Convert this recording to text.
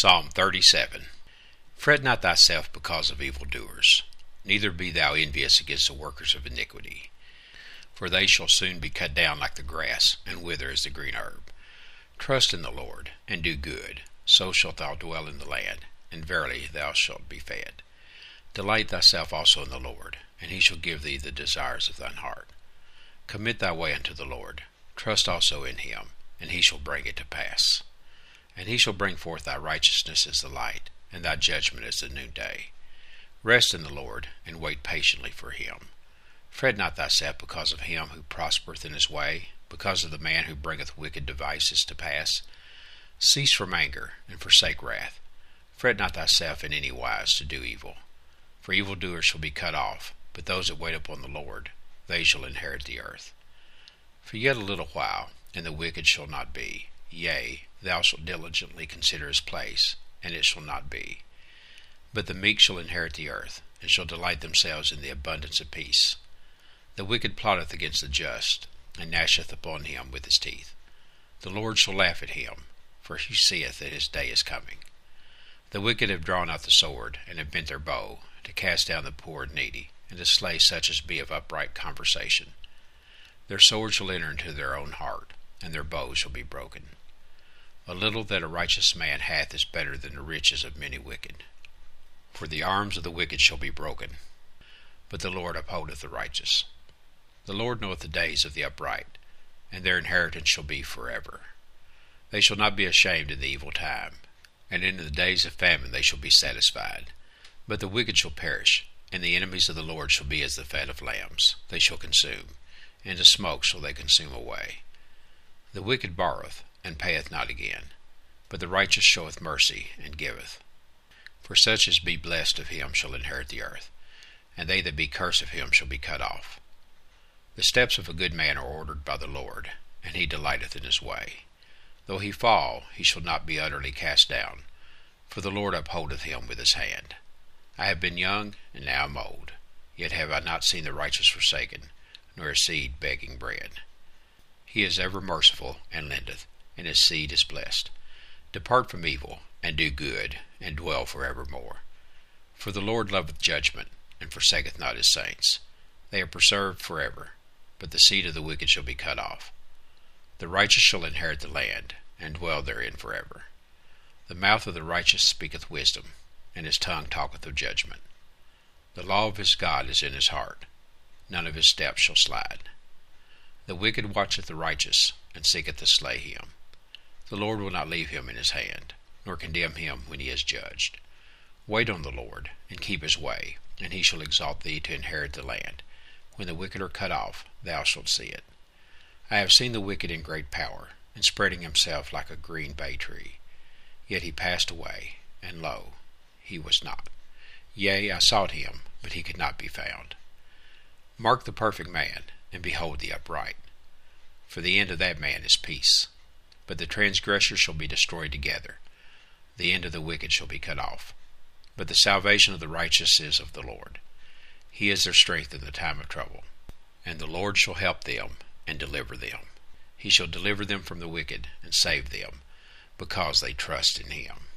Psalm 37. Fret not thyself because of evildoers, neither be thou envious against the workers of iniquity. For they shall soon be cut down like the grass, and wither as the green herb. Trust in the Lord, and do good, so shalt thou dwell in the land, and verily thou shalt be fed. Delight thyself also in the Lord, and he shall give thee the desires of thine heart. Commit thy way unto the Lord, trust also in him, and he shall bring it to pass. And he shall bring forth thy righteousness as the light, and thy judgment as the noonday. Rest in the Lord, and wait patiently for him. Fret not thyself because of him who prospereth in his way, because of the man who bringeth wicked devices to pass. Cease from anger, and forsake wrath. Fret not thyself in any wise to do evil. For evildoers shall be cut off, but those that wait upon the Lord, they shall inherit the earth. For yet a little while, and the wicked shall not be. Yea, thou shalt diligently consider his place, and it shall not be. But the meek shall inherit the earth, and shall delight themselves in the abundance of peace. The wicked plotteth against the just, and gnasheth upon him with his teeth. The Lord shall laugh at him, for he seeth that his day is coming. The wicked have drawn out the sword, and have bent their bow, to cast down the poor and needy, and to slay such as be of upright conversation. Their sword shall enter into their own heart, and their bow shall be broken. A little that a righteous man hath is better than the riches of many wicked. For the arms of the wicked shall be broken, but the Lord upholdeth the righteous. The Lord knoweth the days of the upright, and their inheritance shall be forever. They shall not be ashamed in the evil time, and in the days of famine they shall be satisfied. But the wicked shall perish, and the enemies of the Lord shall be as the fat of lambs. They shall consume, and the smoke shall they consume away. The wicked borroweth, and payeth not again, but the righteous showeth mercy, and giveth. For such as be blessed of him shall inherit the earth, and they that be cursed of him shall be cut off. The steps of a good man are ordered by the Lord, and he delighteth in his way. Though he fall, he shall not be utterly cast down, for the Lord upholdeth him with his hand. I have been young, and now am old, yet have I not seen the righteous forsaken, nor his seed begging bread. He is ever merciful, and lendeth, and his seed is blessed. Depart from evil, and do good, and dwell for evermore. For the Lord loveth judgment, and forsaketh not his saints. They are preserved forever, but the seed of the wicked shall be cut off. The righteous shall inherit the land, and dwell therein forever. The mouth of the righteous speaketh wisdom, and his tongue talketh of judgment. The law of his God is in his heart, none of his steps shall slide. The wicked watcheth the righteous, and seeketh to slay him. The Lord will not leave him in his hand, nor condemn him when he is judged. Wait on the Lord, and keep his way, and he shall exalt thee to inherit the land. When the wicked are cut off, thou shalt see it. I have seen the wicked in great power, and spreading himself like a green bay tree. Yet he passed away, and lo, he was not. Yea, I sought him, but he could not be found. Mark the perfect man, and behold the upright. For the end of that man is peace. But the transgressors shall be destroyed together. The end of the wicked shall be cut off. But the salvation of the righteous is of the Lord. He is their strength in the time of trouble. And the Lord shall help them, and deliver them. He shall deliver them from the wicked, and save them, because they trust in him.